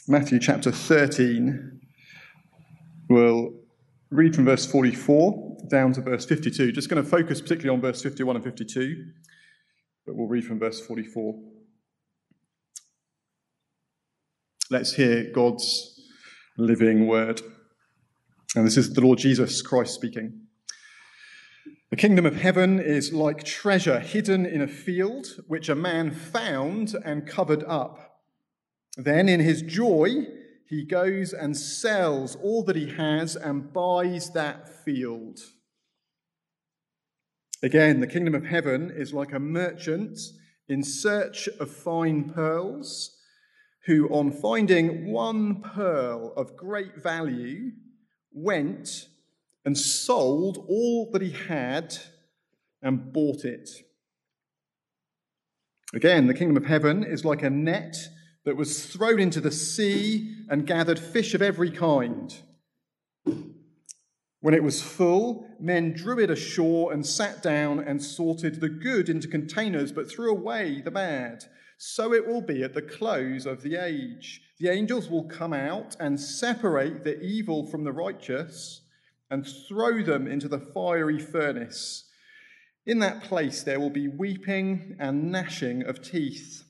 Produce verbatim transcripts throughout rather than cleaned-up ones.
Matthew chapter thirteen. We'll read from verse forty-four down to verse fifty-two. Just going to focus particularly on verse fifty-one and fifty-two, but we'll read from verse forty-four. Let's hear God's living word. And this is the Lord Jesus Christ speaking. The kingdom of heaven is like treasure hidden in a field, which a man found and covered up. Then in his joy, he goes and sells all that he has and buys that field. Again, the kingdom of heaven is like a merchant in search of fine pearls, who on finding one pearl of great value, went and sold all that he had and bought it. Again, the kingdom of heaven is like a net that was thrown into the sea and gathered fish of every kind. When it was full, men drew it ashore and sat down and sorted the good into containers, but threw away the bad. So it will be at the close of the age. The angels will come out and separate the evil from the righteous and throw them into the fiery furnace. In that place there will be weeping and gnashing of teeth.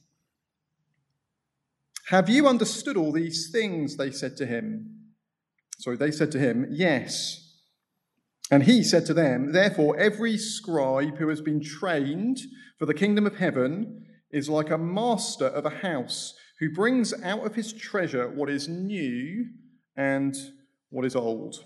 Have you understood all these things? They said to him. Sorry, they said to him, yes. And he said to them, therefore every scribe who has been trained for the kingdom of heaven is like a master of a house who brings out of his treasure what is new and what is old.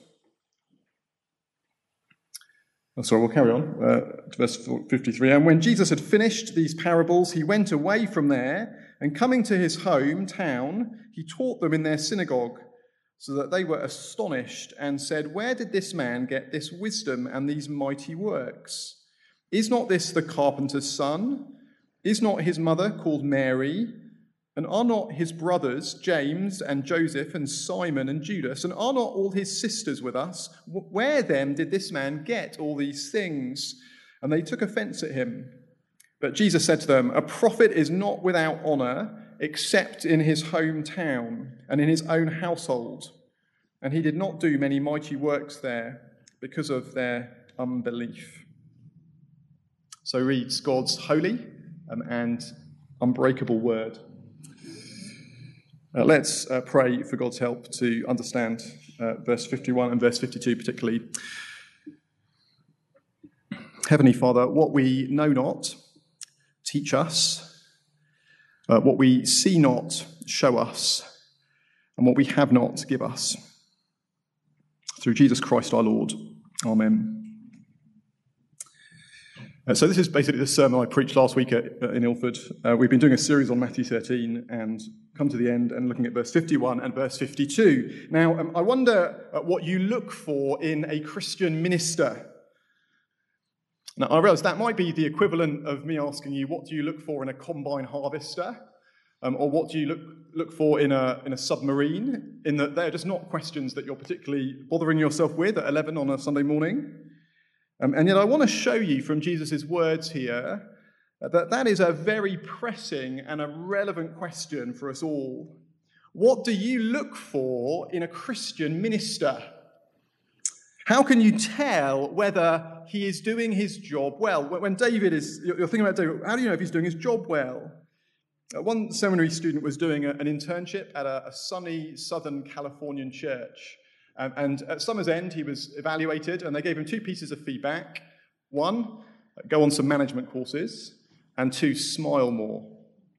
Oh, sorry, we'll carry on uh, to verse fifty-three. And when Jesus had finished these parables, he went away from there, and coming to his hometown, he taught them in their synagogue, so that they were astonished and said, where did this man get this wisdom and these mighty works? Is not this the carpenter's son? Is not his mother called Mary? And are not his brothers James and Joseph and Simon and Judas? And are not all his sisters with us? Where then did this man get all these things? And they took offense at him. But Jesus said to them, a prophet is not without honor except in his hometown and in his own household. And he did not do many mighty works there because of their unbelief. So reads God's holy Um, and unbreakable word. Uh, let's uh, pray for God's help to understand uh, verse fifty-one and verse fifty-two particularly. Heavenly Father, what we know not, teach us. Uh, what we see not, show us. And what we have not, give us. Through Jesus Christ our Lord. Amen. Uh, so this is basically the sermon I preached last week at, uh, in Ilford. Uh, we've been doing a series on Matthew thirteen and come to the end and looking at verse fifty-one and verse fifty-two. Now, um, I wonder uh, what you look for in a Christian minister. Now, I realise that might be the equivalent of me asking you, what do you look for in a combine harvester? Um, or what do you look look for in a in a submarine? In that they're just not questions that you're particularly bothering yourself with at eleven on a Sunday morning. Um, and yet I want to show you from Jesus' words here that that is a very pressing and a relevant question for us all. What do you look for in a Christian minister? How can you tell whether he is doing his job well? When David is, you're thinking about David, how do you know if he's doing his job well? One seminary student was doing an internship at a, a sunny Southern Californian church. Um, and at summer's end, he was evaluated, and they gave him two pieces of feedback. One, go on some management courses, and two, smile more.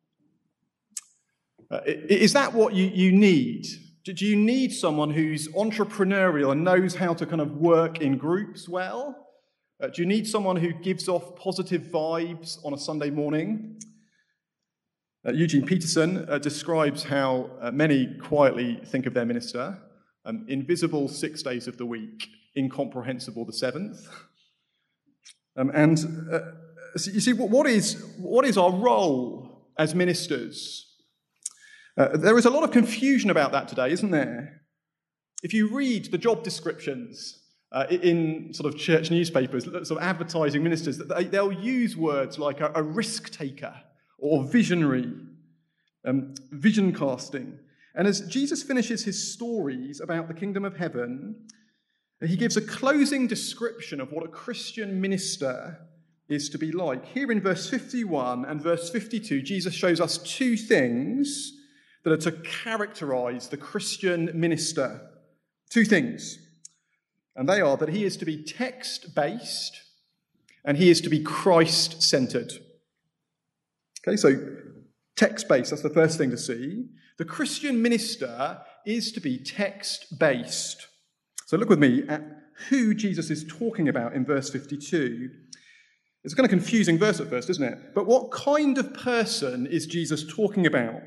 Uh, is that what you, you need? Do you need someone who's entrepreneurial and knows how to kind of work in groups well? Uh, do you need someone who gives off positive vibes on a Sunday morning? Uh, Eugene Peterson uh, describes how uh, many quietly think of their minister. Um, invisible six days of the week, incomprehensible the seventh. Um, and uh, so you see, what is, what is our role as ministers? Uh, there is a lot of confusion about that today, isn't there? If you read the job descriptions uh, in sort of church newspapers, sort of advertising ministers, they, they'll use words like a, a risk taker or visionary, um, vision casting. And as Jesus finishes his stories about the kingdom of heaven, he gives a closing description of what a Christian minister is to be like. Here in verse fifty-one and verse fifty-two, Jesus shows us two things that are to characterize the Christian minister. Two things. And they are that he is to be text-based and he is to be Christ-centered. Okay, so text-based, that's the first thing to see. The Christian minister is to be text-based. So look with me at who Jesus is talking about in verse fifty-two. It's a kind of confusing verse at first, isn't it? But what kind of person is Jesus talking about?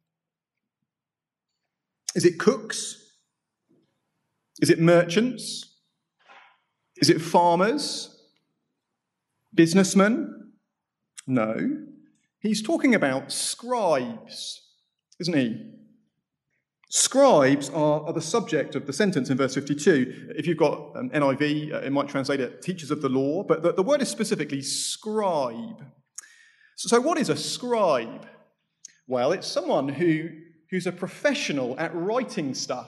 Is it cooks? Is it merchants? Is it farmers? Businessmen? No. He's talking about scribes, isn't he? Scribes are, are the subject of the sentence in verse fifty-two. If you've got um, N I V, uh, it might translate it teachers of the law, but the, the word is specifically scribe. So, so what is a scribe? Well, it's someone who, who's a professional at writing stuff.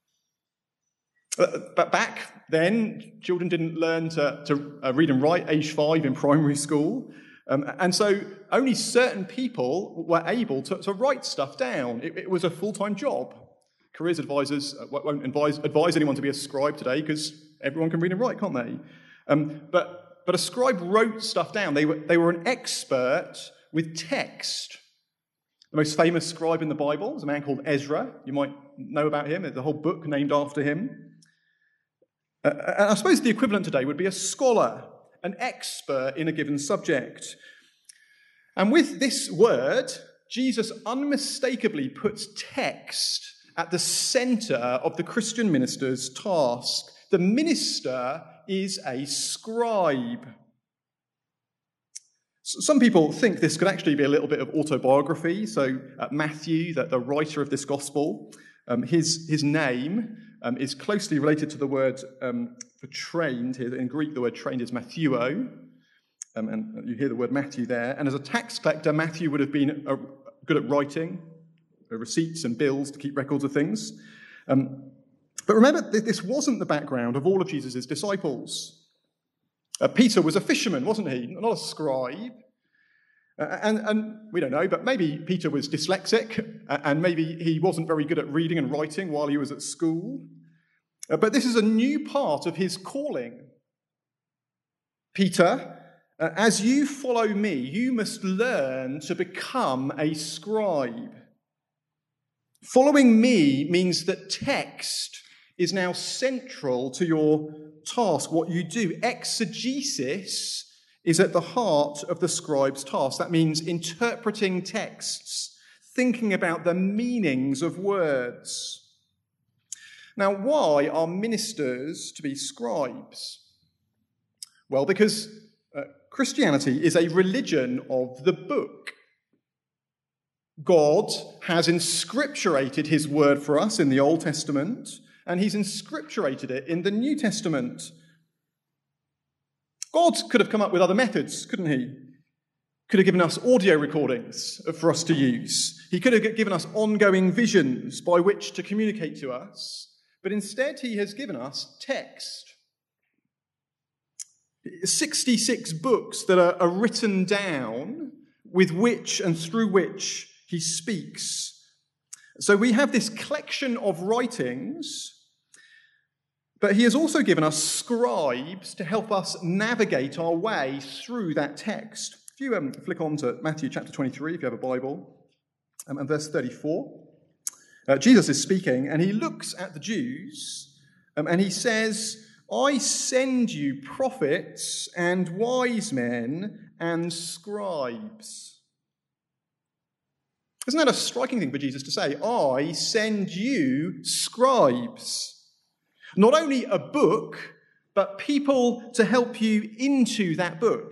Uh, but back then, children didn't learn to, to uh, read and write age five in primary school. Um, and so only certain people were able to, to write stuff down. It, it was a full-time job. Careers advisors won't advise, advise anyone to be a scribe today because everyone can read and write, can't they? Um, but, but a scribe wrote stuff down. They were, they were an expert with text. The most famous scribe in the Bible is a man called Ezra. You might know about him. There's a whole book named after him. Uh, and I suppose the equivalent today would be a scholar, an expert in a given subject. And with this word, Jesus unmistakably puts text at the center of the Christian minister's task. The minister is a scribe. Some people think this could actually be a little bit of autobiography. So uh, Matthew, the, the writer of this gospel, um, his, his name um, is closely related to the word um, for trained. Here in Greek, the word trained is Mattheuo. Um, and you hear the word Matthew there. And as a tax collector, Matthew would have been uh, good at writing uh, receipts and bills to keep records of things. Um, but remember, this wasn't the background of all of Jesus' disciples. Uh, Peter was a fisherman, wasn't he? Not a scribe. Uh, and, and we don't know, but maybe Peter was dyslexic, uh, and maybe he wasn't very good at reading and writing while he was at school. Uh, but this is a new part of his calling. Peter, Uh, as you follow me, you must learn to become a scribe. Following me means that text is now central to your task, what you do. Exegesis is at the heart of the scribe's task. That means interpreting texts, thinking about the meanings of words. Now, why are ministers to be scribes? Well, because uh, Christianity is a religion of the book. God has inscripturated his word for us in the Old Testament, and he's inscripturated it in the New Testament. God could have come up with other methods, couldn't he? Could have given us audio recordings for us to use. He could have given us ongoing visions by which to communicate to us. But instead, he has given us text. sixty-six books that are, are written down with which and through which he speaks. So we have this collection of writings, but he has also given us scribes to help us navigate our way through that text. If you um, flick on to Matthew chapter twenty-three, if you have a Bible, um, and verse thirty-four, uh, Jesus is speaking, and he looks at the Jews, um, and he says, I send you prophets and wise men and scribes. Isn't that a striking thing for Jesus to say? I send you scribes. Not only a book, but people to help you into that book.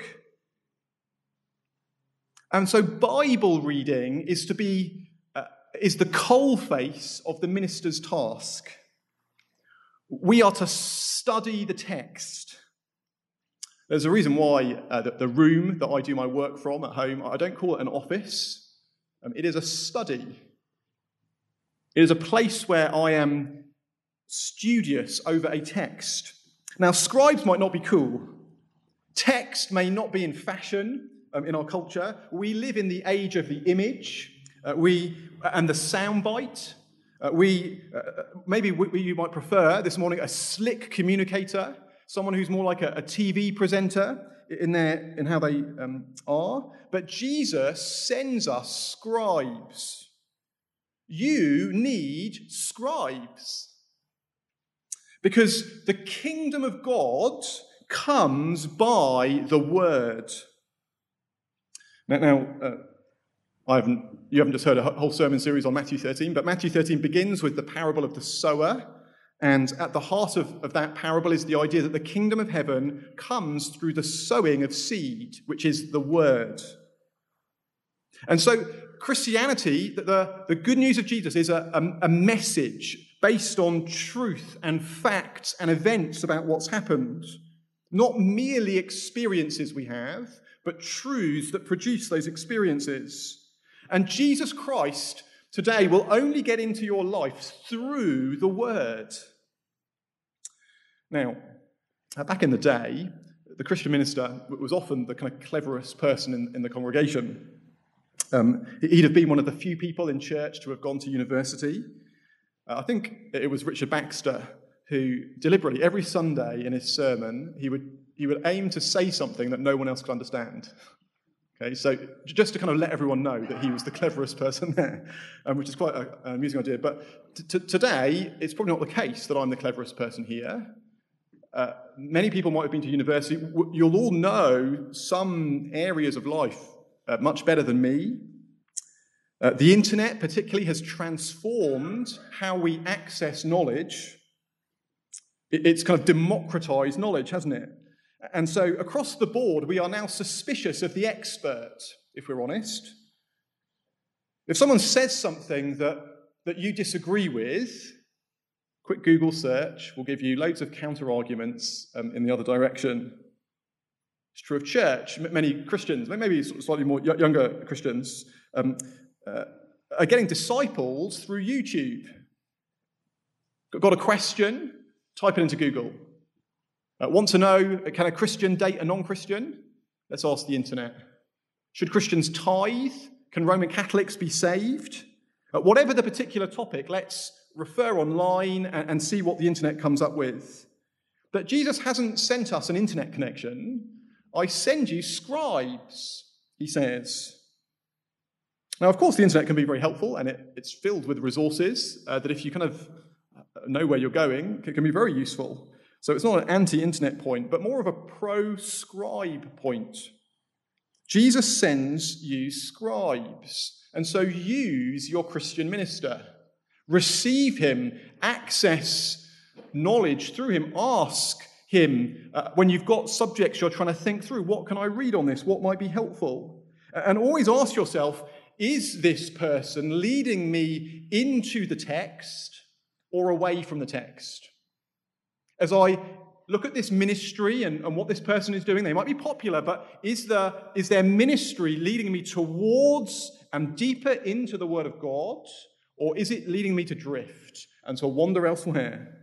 And so Bible reading is to be, uh, is the coalface of the minister's task. We are to study the text. There's a reason why uh, the, the room that I do my work from at home, I don't call it an office. Um, it is a study. It is a place where I am studious over a text. Now, scribes might not be cool. Text may not be in fashion um, in our culture. We live in the age of the image uh, we and the soundbite. Uh, we uh, maybe we, you might prefer this morning a slick communicator, someone who's more like a, a T V presenter in their in how they um, are. But Jesus sends us scribes. You need scribes. Because the kingdom of God comes by the word. Now, now uh, I haven't, you haven't just heard a whole sermon series on Matthew thirteen, but Matthew thirteen begins with the parable of the sower. And at the heart of, of that parable is the idea that the kingdom of heaven comes through the sowing of seed, which is the word. And so Christianity, the, the good news of Jesus, is a, a, a message based on truth and facts and events about what's happened. Not merely experiences we have, but truths that produce those experiences. And Jesus Christ today will only get into your life through the word. Now, back in the day, the Christian minister was often the kind of cleverest person in, in the congregation. Um, he'd have been one of the few people in church to have gone to university. Uh, I think it was Richard Baxter who deliberately, every Sunday in his sermon, he would he would aim to say something that no one else could understand. Okay, so just to kind of let everyone know that he was the cleverest person there, um, which is quite a, an amusing idea. But t- t- today, it's probably not the case that I'm the cleverest person here. Uh, many people might have been to university. You'll all know some areas of life uh, much better than me. Uh, the internet particularly has transformed how we access knowledge. It, it's kind of democratized knowledge, hasn't it? And so across the board, we are now suspicious of the expert, if we're honest. If someone says something that, that you disagree with, quick Google search will give you loads of counter-arguments um, in the other direction. It's true of church. Many Christians, maybe slightly more younger Christians, um, uh, are getting discipled through YouTube. Got a question? Type it into Google. Uh, want to know, can a Christian date a non-Christian? Let's ask the internet. Should Christians tithe? Can Roman Catholics be saved? Uh, whatever the particular topic, let's refer online and, and see what the internet comes up with. But Jesus hasn't sent us an internet connection. I send you scribes, he says. Now, of course, the internet can be very helpful, and it, it's filled with resources uh, that if you kind of know where you're going, can, can be very useful. So it's not an anti-internet point, but more of a pro-scribe point. Jesus sends you scribes, and so use your Christian minister. Receive him, access knowledge through him, ask him uh, when you've got subjects you're trying to think through, what can I read on this, what might be helpful? And always ask yourself, is this person leading me into the text or away from the text? As I look at this ministry and, and what this person is doing, they might be popular, but is, the, is their ministry leading me towards and deeper into the Word of God, or is it leading me to drift and to wander elsewhere?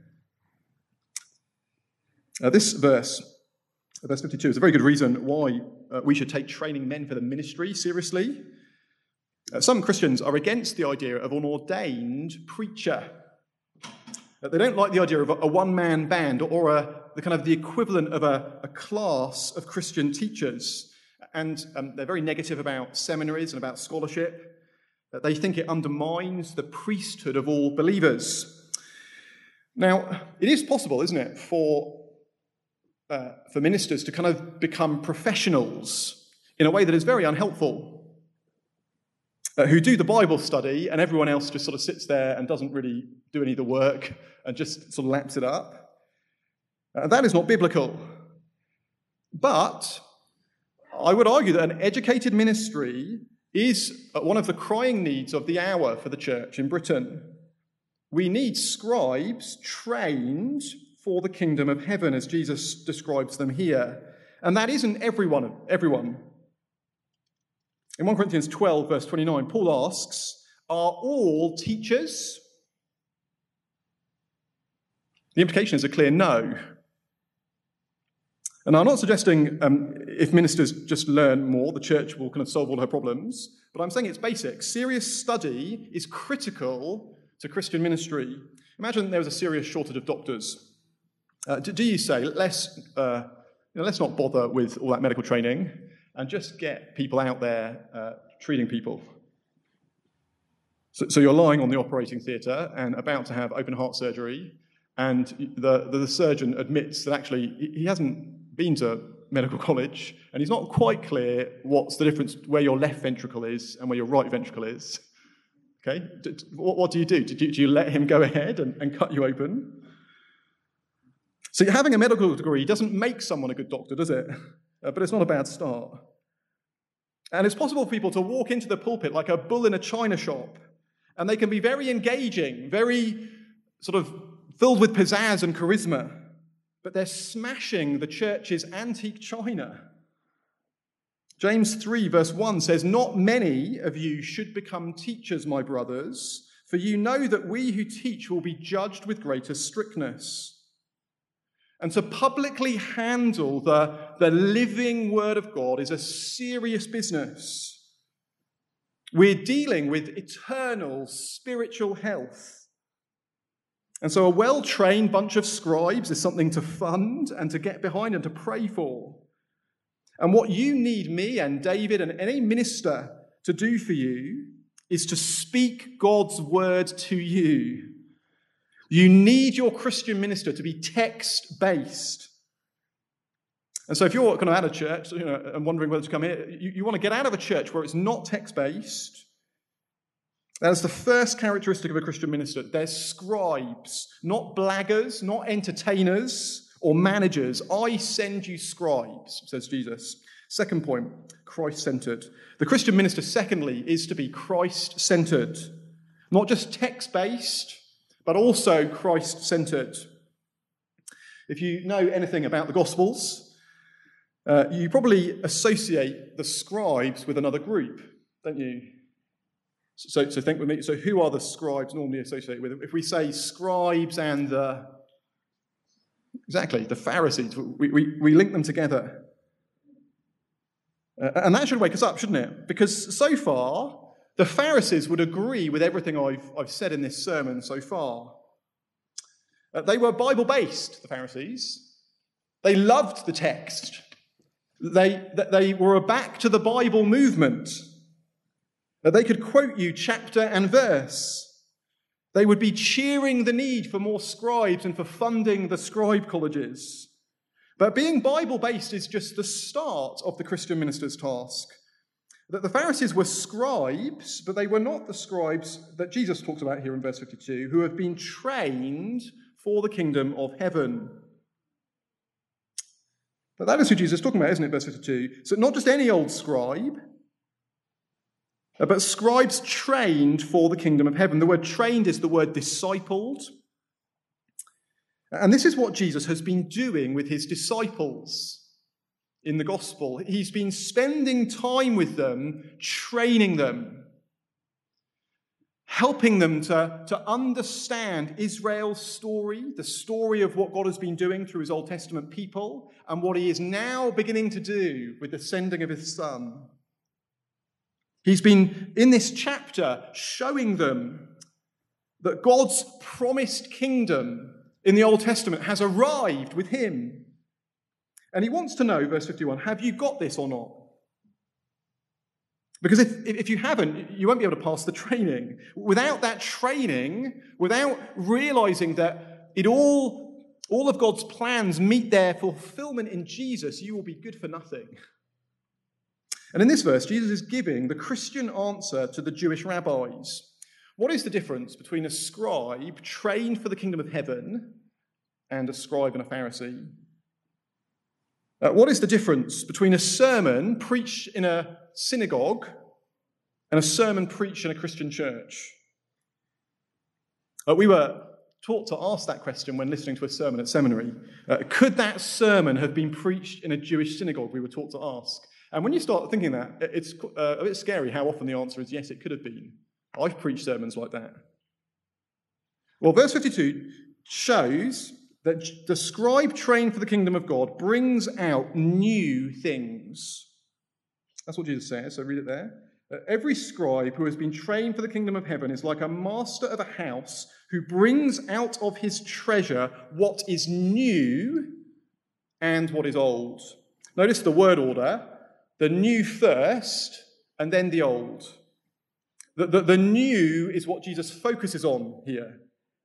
Uh, this verse, verse fifty-two, is a very good reason why uh, we should take training men for the ministry seriously. Uh, some Christians are against the idea of an ordained preacher. They don't like the idea of a one-man band or a, the kind of the equivalent of a, a class of Christian teachers. And um, they're very negative about seminaries and about scholarship. They think it undermines the priesthood of all believers. Now, it is possible, isn't it, for, uh, for ministers to kind of become professionals in a way that is very unhelpful. Uh, who do the Bible study, and everyone else just sort of sits there and doesn't really do any of the work and just sort of laps it up. Uh, that is not biblical. But I would argue that an educated ministry is one of the crying needs of the hour for the church in Britain. We need scribes trained for the kingdom of heaven, as Jesus describes them here. And that isn't everyone, everyone. In First Corinthians twelve, verse twenty-nine, Paul asks, are all teachers? The implication is a clear no. And I'm not suggesting um, if ministers just learn more, the church will kind of solve all her problems, but I'm saying it's basic. Serious study is critical to Christian ministry. Imagine there was a serious shortage of doctors. Uh, do, do you say, let's, uh, you know, let's not bother with all that medical training and just get people out there uh, treating people? So, so you're lying on the operating theatre and about to have open heart surgery, and the, the, the surgeon admits that actually he, he hasn't been to medical college, and he's not quite clear what's the difference where your left ventricle is and where your right ventricle is. Okay, what, what do you do? Do you, do you let him go ahead and, and cut you open? So having a medical degree doesn't make someone a good doctor, does it? Uh, but it's not a bad start. And it's possible for people to walk into the pulpit like a bull in a china shop, and they can be very engaging, very sort of filled with pizzazz and charisma, but they're smashing the church's antique china. James three verse one says, "Not many of you should become teachers, my brothers, for you know that we who teach will be judged with greater strictness." And to publicly handle the, the living word of God is a serious business. We're dealing with eternal spiritual health. And so a well-trained bunch of scribes is something to fund and to get behind and to pray for. And what you need me and David and any minister to do for you is to speak God's word to you. You need your Christian minister to be text-based. And so if you're kind of at a church, you know, and wondering whether to come here, you, you want to get out of a church where it's not text-based. That's the first characteristic of a Christian minister. They're scribes, not blaggers, not entertainers or managers. I send you scribes, says Jesus. Second point, Christ-centered. The Christian minister, secondly, is to be Christ-centered. Not just text-based, but also Christ-centered. If you know anything about the Gospels, uh, you probably associate the scribes with another group, don't you? So, so think with me. So who are the scribes normally associated with? If we say scribes and the, exactly, the Pharisees, we, we, we link them together. Uh, and that should wake us up, shouldn't it? Because so far, the Pharisees would agree with everything I've, I've said in this sermon so far. Uh, they were Bible-based, the Pharisees. They loved the text. They, they were a back to the Bible movement. Uh, they could quote you chapter and verse. They would be cheering the need for more scribes and for funding the scribe colleges. But being Bible-based is just the start of the Christian minister's task. That the Pharisees were scribes, but they were not the scribes that Jesus talks about here in verse fifty-two, who have been trained for the kingdom of heaven. But that is who Jesus is talking about, isn't it, verse fifty-two? So not just any old scribe, but scribes trained for the kingdom of heaven. The word trained is the word discipled. And this is what Jesus has been doing with his disciples in the gospel. He's been spending time with them, training them, helping them to, to understand Israel's story, the story of what God has been doing through his Old Testament people, and what he is now beginning to do with the sending of his Son. He's been, in this chapter, showing them that God's promised kingdom in the Old Testament has arrived with him. And he wants to know, verse fifty-one, have you got this or not? Because if, if you haven't, you won't be able to pass the training. Without that training, without realizing that it all, all of God's plans meet their fulfillment in Jesus, you will be good for nothing. And in this verse, Jesus is giving the Christian answer to the Jewish rabbis. What is the difference between a scribe trained for the kingdom of heaven and a scribe and a Pharisee? Uh, what is the difference between a sermon preached in a synagogue and a sermon preached in a Christian church? Uh, we were taught to ask that question when listening to a sermon at seminary. Uh, could that sermon have been preached in a Jewish synagogue? We were taught to ask. And when you start thinking that, it's uh, a bit scary how often the answer is yes, it could have been. I've preached sermons like that. Well, verse fifty-two shows that the scribe trained for the kingdom of God brings out new things. That's what Jesus says, so read it there. Every scribe who has been trained for the kingdom of heaven is like a master of a house who brings out of his treasure what is new and what is old. Notice the word order, the new first and then the old. The, the, the new is what Jesus focuses on here.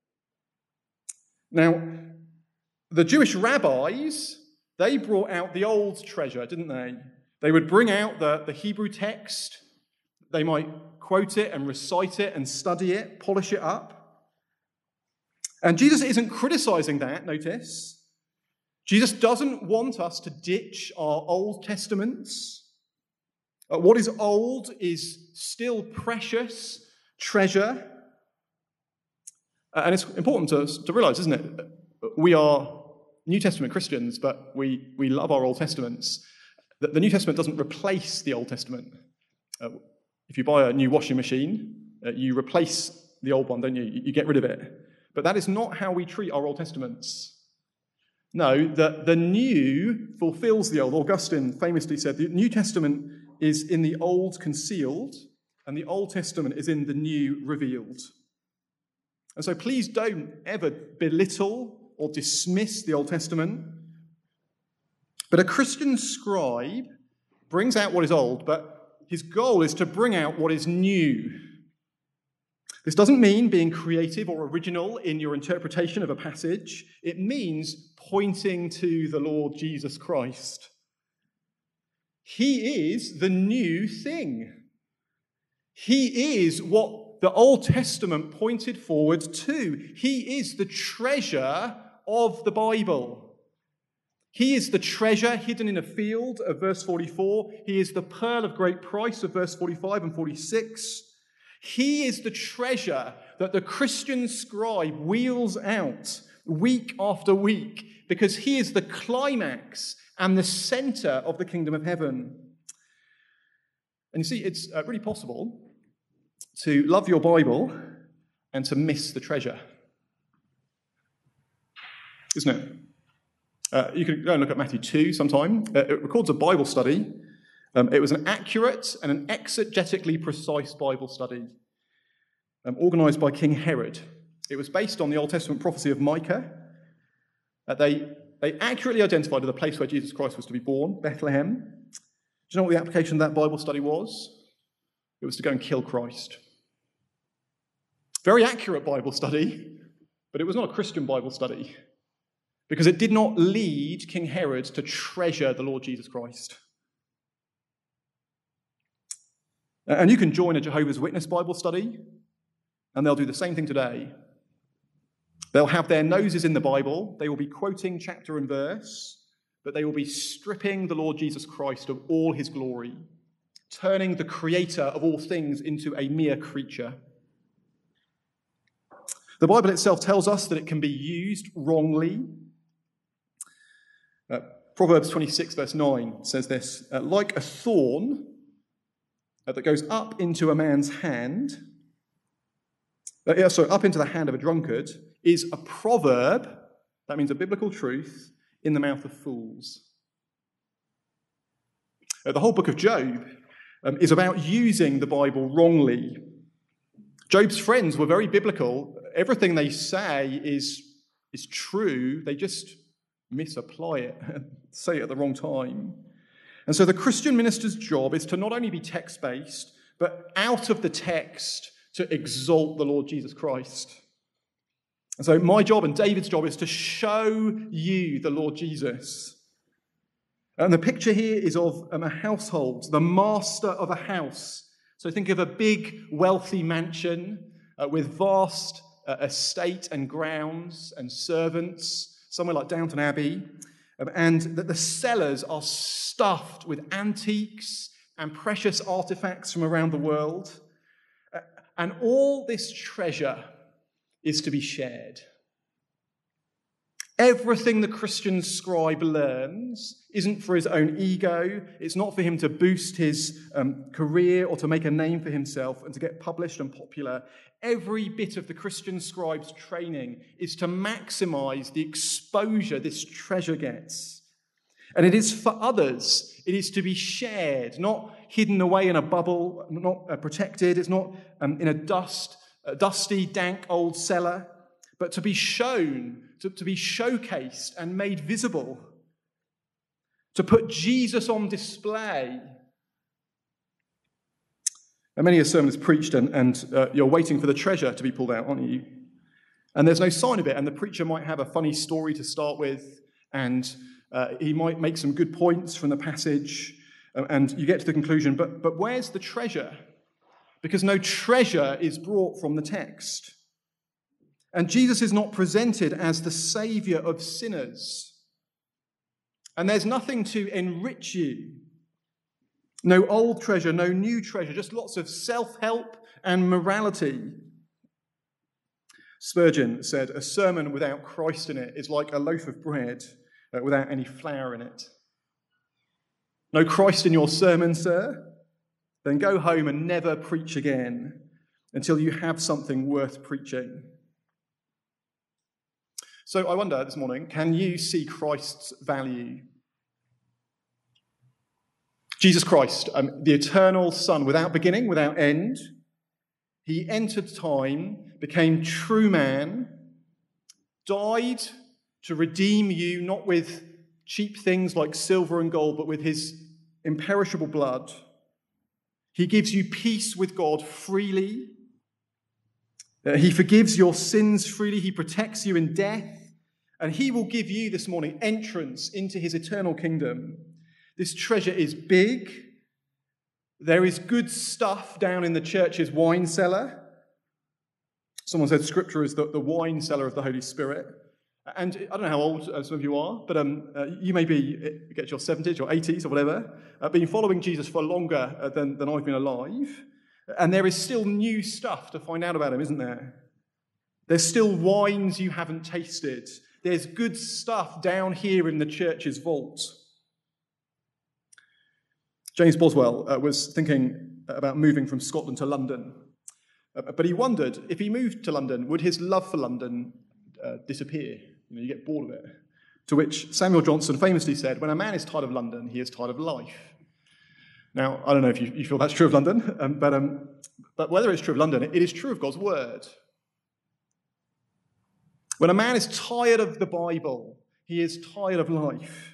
Now, the Jewish rabbis, they brought out the old treasure, didn't they? They would bring out the, the Hebrew text. They might quote it and recite it and study it, polish it up. And Jesus isn't criticizing that, notice. Jesus doesn't want us to ditch our Old Testaments. Uh, what is old is still precious treasure. Uh, and it's important to, to realize, isn't it? We are New Testament Christians, but we, we love our Old Testaments. The, the New Testament doesn't replace the Old Testament. Uh, If you buy a new washing machine, uh, you replace the old one, don't you? You get rid of it. But that is not how we treat our Old Testaments. No, the, the new fulfills the old. Augustine famously said the New Testament is in the old concealed, and the Old Testament is in the new revealed. And so please don't ever belittle or dismiss the Old Testament. But a Christian scribe brings out what is old, but his goal is to bring out what is new. This doesn't mean being creative or original in your interpretation of a passage. It means pointing to the Lord Jesus Christ. He is the new thing. He is what the Old Testament pointed forward to. He is the treasure of the Bible. He is the treasure hidden in a field of verse forty-four. He is the pearl of great price of verse forty-five and forty-six. He is the treasure that the Christian scribe wheels out week after week because he is the climax and the center of the kingdom of heaven. And you see, it's uh, really possible to love your Bible and to miss the treasure, isn't it? Uh, you can go and look at Matthew two sometime. Uh, it records a Bible study. Um, it was an accurate and an exegetically precise Bible study um, organised by King Herod. It was based on the Old Testament prophecy of Micah. Uh, they, they accurately identified the place where Jesus Christ was to be born, Bethlehem. Do you know what the application of that Bible study was? It was to go and kill Christ. Very accurate Bible study, but it was not a Christian Bible study, because it did not lead King Herod to treasure the Lord Jesus Christ. And you can join a Jehovah's Witness Bible study, and they'll do the same thing today. They'll have their noses in the Bible, they will be quoting chapter and verse, but they will be stripping the Lord Jesus Christ of all his glory, turning the creator of all things into a mere creature. The Bible itself tells us that it can be used wrongly. Uh, Proverbs twenty-six, verse nine says this, uh, like a thorn uh, that goes up into a man's hand, uh, yeah, so up into the hand of a drunkard, is a proverb, that means a biblical truth, in the mouth of fools. Uh, the whole book of Job um, is about using the Bible wrongly. Job's friends were very biblical. Everything they say is, is true. They just misapply it, say it at the wrong time. And so the Christian minister's job is to not only be text-based, but out of the text to exalt the Lord Jesus Christ. And so my job and David's job is to show you the Lord Jesus. And the picture here is of um, a household, the master of a house. So think of a big, wealthy mansion uh, with vast uh, estate and grounds and servants, somewhere like Downton Abbey, um, and that the cellars are stuffed with antiques and precious artifacts from around the world. Uh, and all this treasure is to be shared. Everything the Christian scribe learns isn't for his own ego. It's not for him to boost his um, career or to make a name for himself and to get published and popular. Every bit of the Christian scribe's training is to maximize the exposure this treasure gets. And it is for others. It is to be shared, not hidden away in a bubble, not uh, protected. It's not um, in a dust, a dusty, dank old cellar, but to be shown, to, to be showcased and made visible, to put Jesus on display. And many a sermon is preached, and, and uh, you're waiting for the treasure to be pulled out, aren't you? And there's no sign of it, and the preacher might have a funny story to start with, and uh, he might make some good points from the passage, and you get to the conclusion, but, but where's the treasure? Because no treasure is brought from the text. And Jesus is not presented as the saviour of sinners. And there's nothing to enrich you. No old treasure, no new treasure, just lots of self-help and morality. Spurgeon said, a sermon without Christ in it is like a loaf of bread uh, without any flour in it. No Christ in your sermon, sir? Then go home and never preach again until you have something worth preaching. So I wonder this morning, can you see Christ's value? Jesus Christ, um, the eternal Son, without beginning, without end, he entered time, became true man, died to redeem you, not with cheap things like silver and gold, but with his imperishable blood. He gives you peace with God freely. Uh, he forgives your sins freely. He protects you in death. And he will give you this morning entrance into his eternal kingdom. This treasure is big. There is good stuff down in the church's wine cellar. Someone said Scripture is the, the wine cellar of the Holy Spirit. And I don't know how old uh, some of you are, but um, uh, you may be, uh, get your seventies or eighties or whatever, uh, been following Jesus for longer uh, than, than I've been alive. And there is still new stuff to find out about him, isn't there? There's still wines you haven't tasted. There's good stuff down here in the church's vault. James Boswell uh, was thinking about moving from Scotland to London. Uh, but he wondered, if he moved to London, would his love for London uh, disappear? You know, you get bored of it. To which Samuel Johnson famously said, when a man is tired of London, he is tired of life. Now, I don't know if you, you feel that's true of London, um, but, um, but whether it's true of London, it is true of God's word. When a man is tired of the Bible, he is tired of life.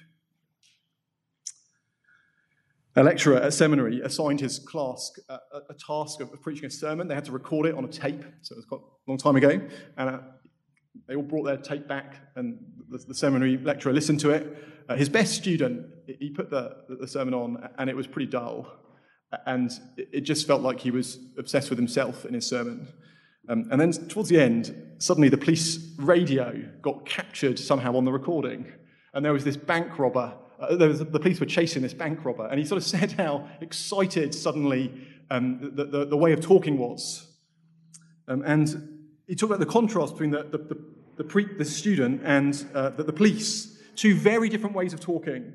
A lecturer at seminary assigned his class a, a task of preaching a sermon. They had to record it on a tape, so it was quite a long time ago. And uh, they all brought their tape back, and the, the seminary lecturer listened to it. Uh, his best student, he put the, the sermon on, and it was pretty dull. And it just felt like he was obsessed with himself in his sermon. Um, and then towards the end, suddenly the police radio got captured somehow on the recording. And there was this bank robber. Uh, there was, the police were chasing this bank robber. And he sort of said how excited suddenly um, the, the, the way of talking was. Um, and he talked about the contrast between the, the, the, the, pre, the student and uh, the, the police. Two very different ways of talking.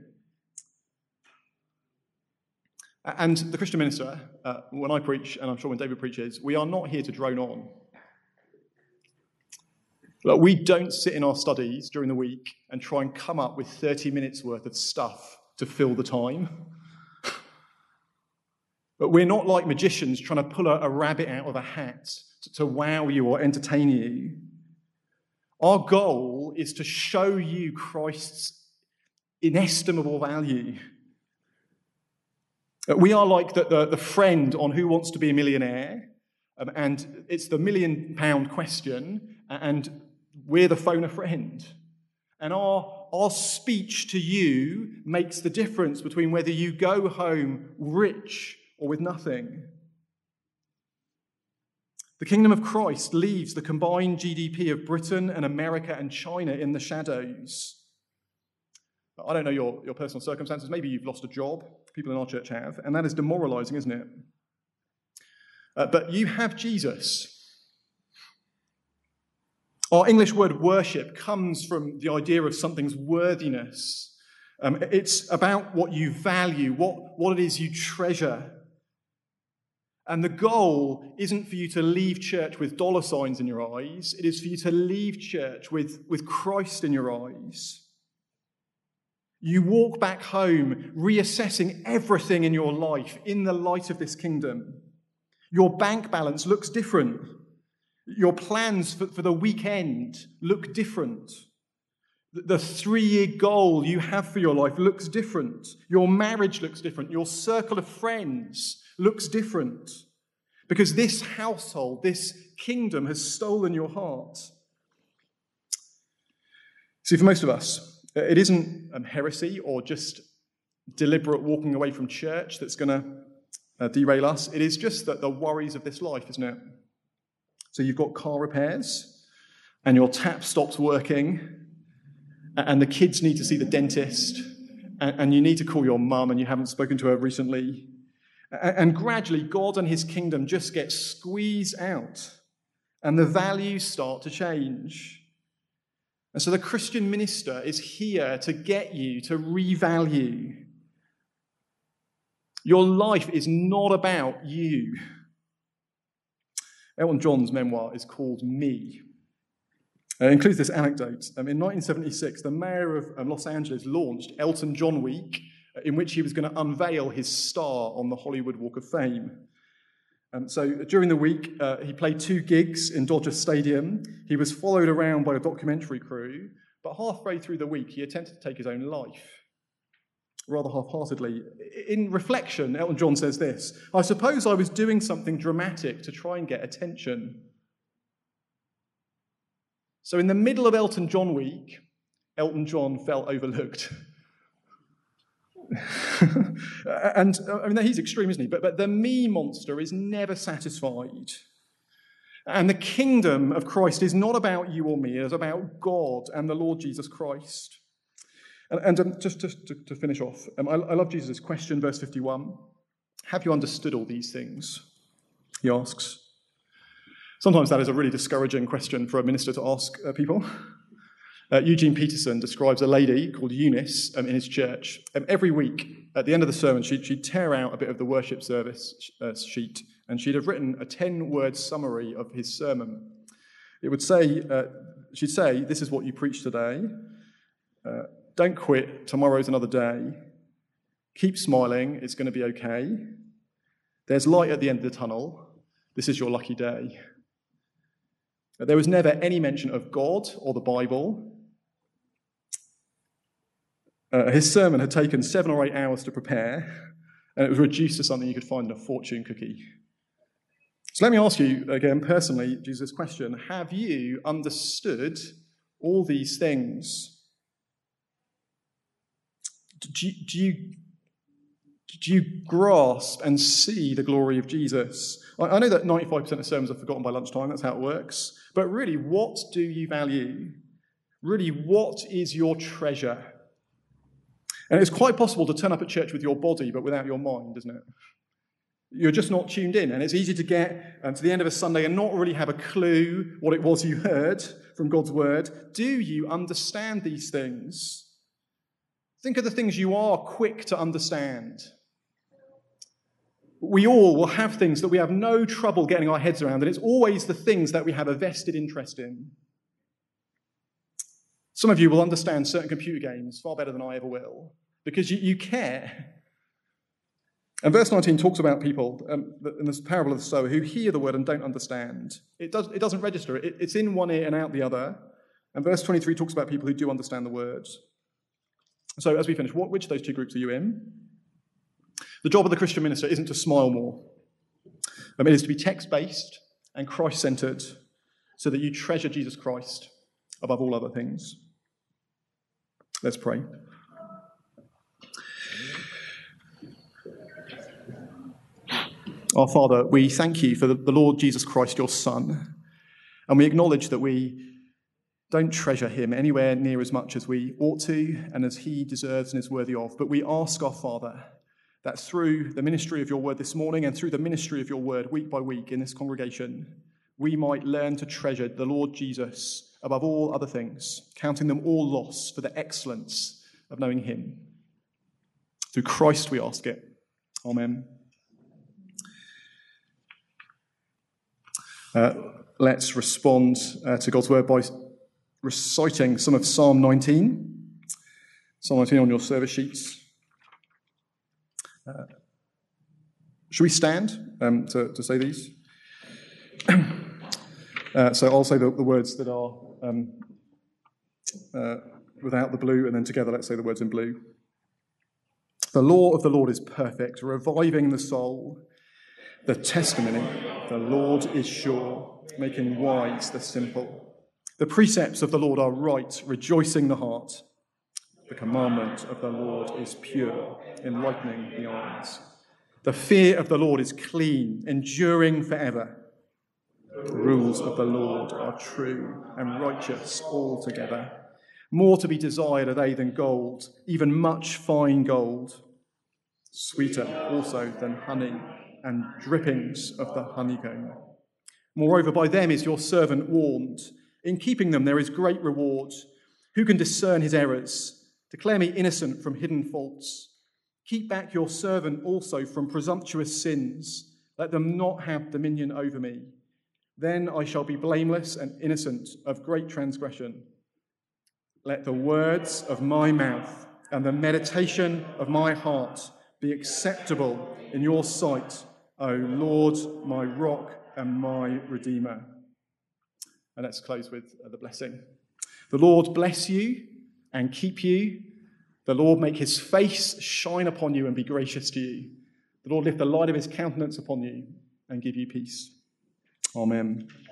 And the Christian minister, uh, when I preach, and I'm sure when David preaches, we are not here to drone on. Like, we don't sit in our studies during the week and try and come up with thirty minutes worth of stuff to fill the time. But we're not like magicians trying to pull a, a rabbit out of a hat to, to wow you or entertain you. Our goal is to show you Christ's inestimable value. We are like the, the, the friend on Who Wants to Be a Millionaire, um, and it's the million pound question, and we're the phone a friend. And our, our speech to you makes the difference between whether you go home rich or with nothing. The kingdom of Christ leaves the combined G D P of Britain and America and China in the shadows. I don't know your, your personal circumstances. Maybe you've lost a job. People in our church have. And that is demoralizing, isn't it? Uh, but you have Jesus. Our English word worship comes from the idea of something's worthiness. Um, it's about what you value, what, what it is you treasure. And the goal isn't for you to leave church with dollar signs in your eyes. It is for you to leave church with, with Christ in your eyes. You walk back home reassessing everything in your life in the light of this kingdom. Your bank balance looks different. Your plans for, for the weekend look different. The, the three-year goal you have for your life looks different. Your marriage looks different. Your circle of friends looks different. Because this household, this kingdom has stolen your heart. See, for most of us, it isn't um, heresy or just deliberate walking away from church that's going to uh, derail us. It is just that the worries of this life, isn't it? So you've got car repairs, and your tap stops working, and the kids need to see the dentist, and, and you need to call your mum, and you haven't spoken to her recently. And, and gradually, God and his kingdom just get squeezed out, and the values start to change. And so the Christian minister is here to get you to revalue. Your life is not about you. Elton John's memoir is called Me. It includes this anecdote. Um, in nineteen seventy-six, the mayor of um, Los Angeles launched Elton John Week, uh, in which he was going to unveil his star on the Hollywood Walk of Fame. Um, so during the week, uh, he played two gigs in Dodger Stadium. He was followed around by a documentary crew, but halfway through the week, he attempted to take his own life, rather half-heartedly. In reflection, Elton John says this: "I suppose I was doing something dramatic to try and get attention." So in the middle of Elton John Week, Elton John felt overlooked. and I mean, he's extreme, isn't he? But, but the me monster is never satisfied. And the kingdom of Christ is not about you or me, it is about God and the Lord Jesus Christ. And, and um, just, just to, to finish off, um, I, I love Jesus' question, verse fifty-one. Have you understood all these things? He asks. Sometimes that is a really discouraging question for a minister to ask uh, people. Uh, Eugene Peterson describes a lady called Eunice um, in his church. Um, every week, at the end of the sermon, she'd, she'd tear out a bit of the worship service uh, sheet, and she'd have written a ten-word summary of his sermon. It would say, uh, she'd say, "This is what you preached today. Uh, don't quit, tomorrow's another day. Keep smiling, it's going to be okay. There's light at the end of the tunnel. This is your lucky day." There was never any mention of God or the Bible. Uh, his sermon had taken seven or eight hours to prepare, and it was reduced to something you could find in a fortune cookie. So let me ask you again personally, Jesus' question: have you understood all these things? Do you, do you, do you grasp and see the glory of Jesus? I, I know that ninety-five percent of sermons are forgotten by lunchtime, that's how it works. But really, what do you value? Really, what is your treasure? And it's quite possible to turn up at church with your body, but without your mind, isn't it? You're just not tuned in, and it's easy to get um, to the end of a Sunday and not really have a clue what it was you heard from God's word. Do you understand these things? Think of the things you are quick to understand. We all will have things that we have no trouble getting our heads around, and it's always the things that we have a vested interest in. Some of you will understand certain computer games far better than I ever will, because you, you care. And verse nineteen talks about people, um, in this parable of the sower, who hear the word and don't understand. It, does, it doesn't register. It, it's in one ear and out the other. And verse twenty-three talks about people who do understand the words. So as we finish, what, which of those two groups are you in? The job of the Christian minister isn't to smile more. Um, it is to be text-based and Christ-centered so that you treasure Jesus Christ above all other things. Let's pray. Our Father, we thank you for the, the Lord Jesus Christ, your Son, and we acknowledge that we don't treasure him anywhere near as much as we ought to and as he deserves and is worthy of. But we ask our Father that through the ministry of your word this morning and through the ministry of your word week by week in this congregation, we might learn to treasure the Lord Jesus above all other things, counting them all loss for the excellence of knowing him. Through Christ we ask it. Amen. Uh, let's respond uh, to God's word by reciting some of Psalm nineteen. Psalm nineteen on your service sheets. Uh, should we stand um, to, to say these? uh, so I'll say the, the words that are um, uh, without the blue, and then together let's say the words in blue. The law of the Lord is perfect, reviving the soul. The testimony of the Lord is sure, making wise the simple. The precepts of the Lord are right, rejoicing the heart. The commandment of the Lord is pure, enlightening the eyes. The fear of the Lord is clean, enduring forever. The rules of the Lord are true and righteous altogether. More to be desired are they than gold, even much fine gold. Sweeter also than honey and drippings of the honeycomb. Moreover, by them is your servant warned. In keeping them there is great reward. Who can discern his errors? Declare me innocent from hidden faults. Keep back your servant also from presumptuous sins. Let them not have dominion over me. Then I shall be blameless and innocent of great transgression. Let the words of my mouth and the meditation of my heart be acceptable in your sight, O Lord, my rock and my redeemer. And let's close with the blessing. The Lord bless you and keep you. The Lord make his face shine upon you and be gracious to you. The Lord lift the light of his countenance upon you and give you peace. Amen.